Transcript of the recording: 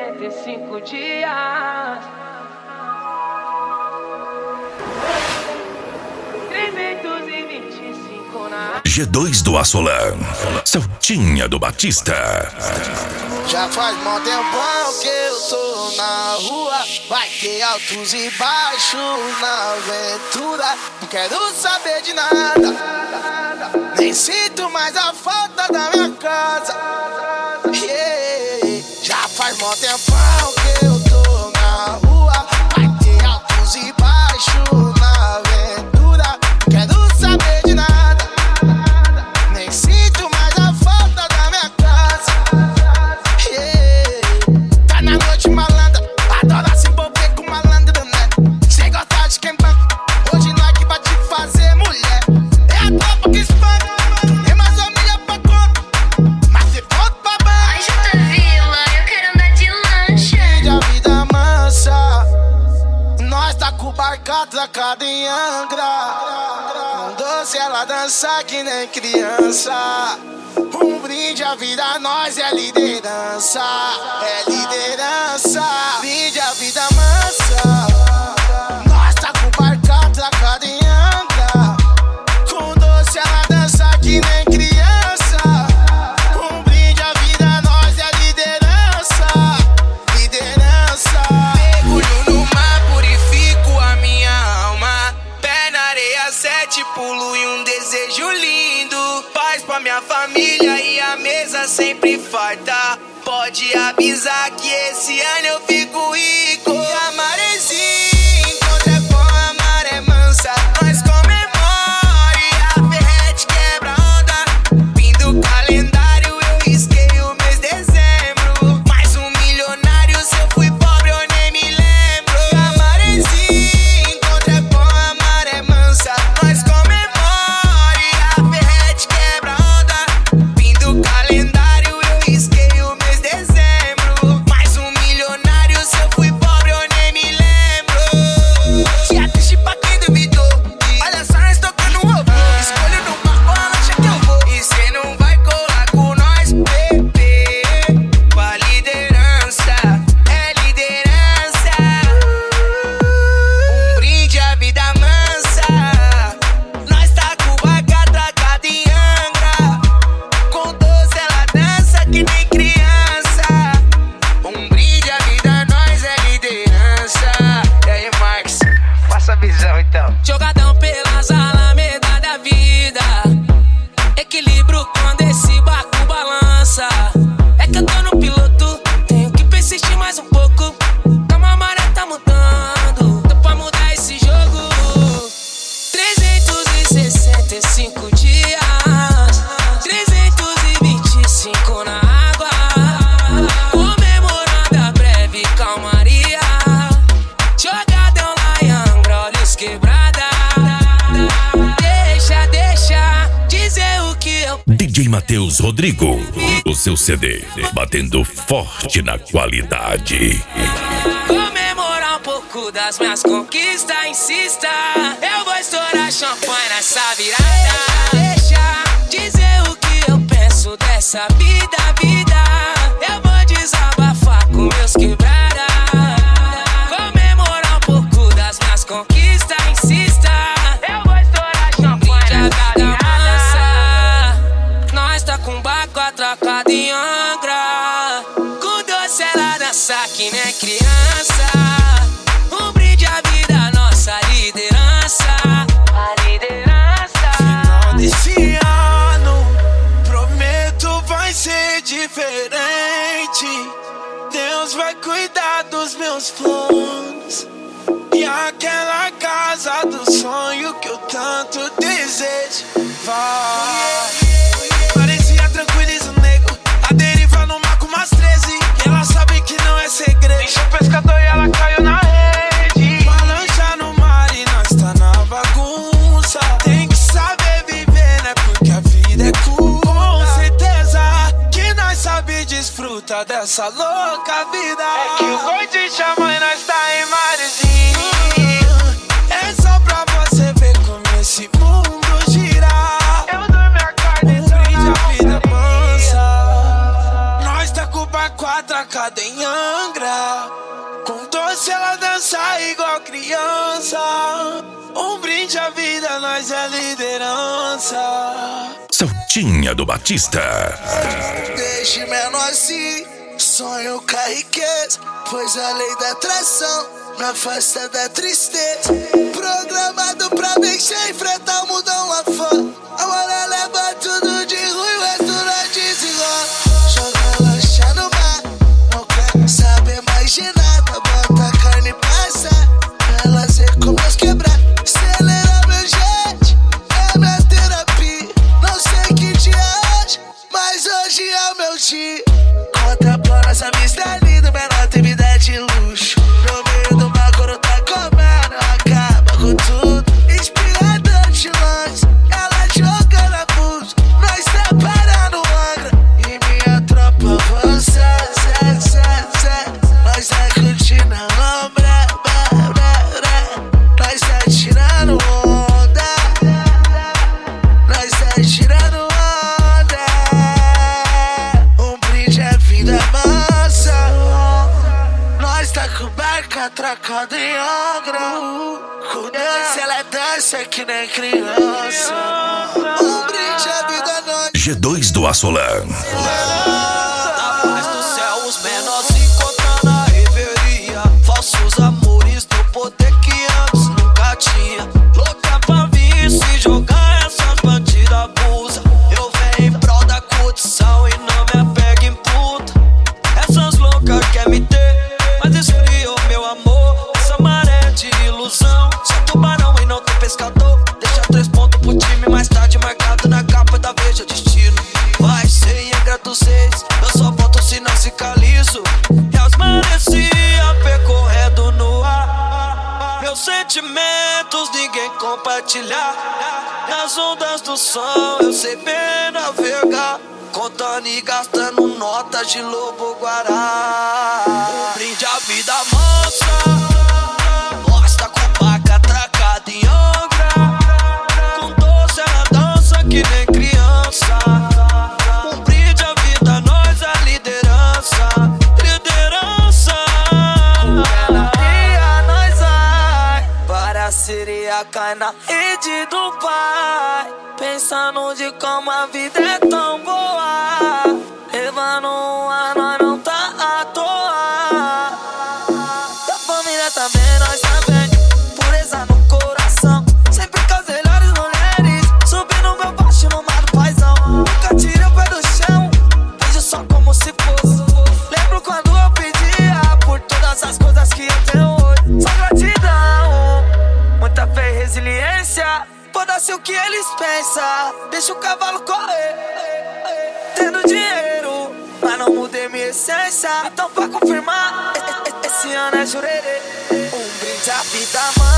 365 dias. 325 na G2 do Assolan, Celtinha do Batista. Já faz mó tempão que eu tô na rua. Vai ter altos e baixos na aventura. Não quero saber de nada, nem sinto mais a falta da minha casa. Yeah. Já faz mó tempão que eu tô na rua. Vai ter altos e baixos na aventura. Não quero saber de nada, nem sinto mais a falta da minha casa. Tá na noite malandra, adora se envolver com malandro, né? Cê gosta de quem banca, hoje nós que vai te fazer mulher. É a tropa que espanta, tem mais família pra conta, mas se volta pra banca. Ai, Jota Vila, eu quero andar de lancha. Vive a vida mansa, nós tá com o barco atracado em Angra. Com doce ela dança que nem criança. Um brinde à vida, nós é liderança. É liderança. Brinde à vida mansa, nós tá com o barco atracado em Angra. Com doce ela dança que nem criança. Um brinde à vida, nós é liderança. Liderança. Mergulho no mar, purifico a minha alma. Pé na areia, 7 pulo e um desejo lindo. Paz pra minha família e a mesa sempre farta. Pode avisar que esse ano eu fico rico. E a maresia encontra com a maré mansa. Nós comemore, a ferrete quebra onda. Fim do calendário, eu risquei o mês de dezembro. Mais um milionário, se eu fui pobre eu nem me lembro. E a maresia encontra com a maré mansa. Nós comemore, a ferrete quebra onda. Fim do calendário, eu risquei o mês de dezembro. Mais um milionário, se eu fui pobre eu nem me lembro. Dia triste pra quem duvidou. Olha só, nós tocando um robô. Escolho no mapa a lancha que eu vou. E cê não vai colar com nós, bebê. Com a liderança, é liderança. Um brinde à vida mansa. Nós tá com o barco atracado em Angra. Com 12 ela dança que nem criança. Um brinde à vida, nós é liderança. E aí, Marcos, passa a visão então. jogadão pelas alamedas da vida. Equilíbrio quando esse barco balança. É que eu tô no piloto, tenho que persistir mais um pouco. Calma, a maré tá mudando, tô pra mudar esse jogo. 365 dias, 325 na água. Comemorando a breve calmaria. Jogadão lá em Angra, olhos quebrada. Deixa dizer o que eu DJ Matheus Rodrigo, o seu CD, batendo forte na qualidade. comemorar um pouco das minhas conquistas. Insista, eu vou estourar champanhe nessa virada. Deixa dizer o que eu penso dessa vida. Eu vou desabafar com meus quebrada. Comemorar um pouco das minhas conquistas. Insista, eu vou estourar champanhe nessa virada. Nós tá com o barco atracado em Angra. Com doce ela dança que nem criança. Um brinde à vida, nossa liderança. A liderança. Final desse ano, prometo vai ser diferente. Deus vai cuidar dos meus planos. E aquela casa do sonho que eu tanto desejo vai. Parecia tranquiliza o nego, a deriva no mar com umas 13. E ela sabe que não é segredo. Encheu o pescador e ela caiu na rede. Uma lancha no mar e nós tá na bagunça. Tem que saber viver, né? Porque a vida é curta. Com certeza que nós sabe desfrutar dessa louca vida. É que o gordinho chama e nós tá em marzinho. É só pra você ver como esse mundo gira. Eu durmo e acordo e tô na vida mansa. Nós tá com o barco atracada em Angra. Com doce ela dança igual criança. Um brinde à vida, nós é liderança. Saltinha do Batista. Desde menorzinho, sonho com a riqueza, pois a lei da atração me afasta da tristeza. Programado pra vencer, enfrentar o mundão lá fora. Agora leva tudo de ruim, o resto não desenrola. Joga lancha no mar, não quer saber mais de nada. Bota a carne e passa, ela sei como nós quebrar. Acelera meu jet, é minha terapia. Não sei que dia é hoje, mas hoje é o meu dia. Contemplando essa vista linda, menor tem vida de luxo. No meio do mar, quando tá comendo, acaba com tudo. Inspirador de lanche, ela jogando abuso. Nós separando Angra e minha tropa avança. Nós é curtindo a lombra, nós é tirando onda. Nós é tirando onda. Um brinde é vida mansa. Nós tá com barca atracada em Angra. Com dança ela dança que nem criança. Um brinde é vida noite. G2 do Assolan. Na paz do céu, os menores se encontram na reveria. Falsos amores do poder que antes nunca tinha. Louca pra vir se jogar, essas bandidas abusam. Eu venho em prol da curtição e não me apego em puta. Essas loucas querem me ter, mas esfriou meu amor. Essa maré de ilusão. Sou tubarão e não tem pescador. Deixa 3 pontos pro time, mais tarde marcado na capa da Veja Destino. Vai ser em Angra dos Reis, eu só volto se não ficar liso. Reais merecia percorrendo no ar. Meus sentimentos ninguém compartilhar. Nas ondas do som eu sei bem navegar. Contando e gastando notas de lobo-guará. Um brinde à vida mansa. Nós tá com barca atracada em Angra. Com doce ela dança que nem criança. Um brinde à vida, nós é liderança. Liderança. Com ela ia, nós vai para a sereia, cai na rede do pai. Pensando de como a vida é tão boa. Levando um ar, nós não tá à toa. Da família também, nós também. Pureza no coração. Sempre com as melhores mulheres. Subindo meu baixo no mar do paizão. Nunca tirei o pé do chão. Vejo só como se fosse. Lembro quando eu pedia por todas as coisas que eu tenho hoje. Só gratidão, muita fé e resiliência. Foda-se o que eles pensam, deixa o cavalo correr. Tendo dinheiro, mas não mudei minha essência. Então pra confirmar, esse ano é jurerê. Um brinde à vida, mano.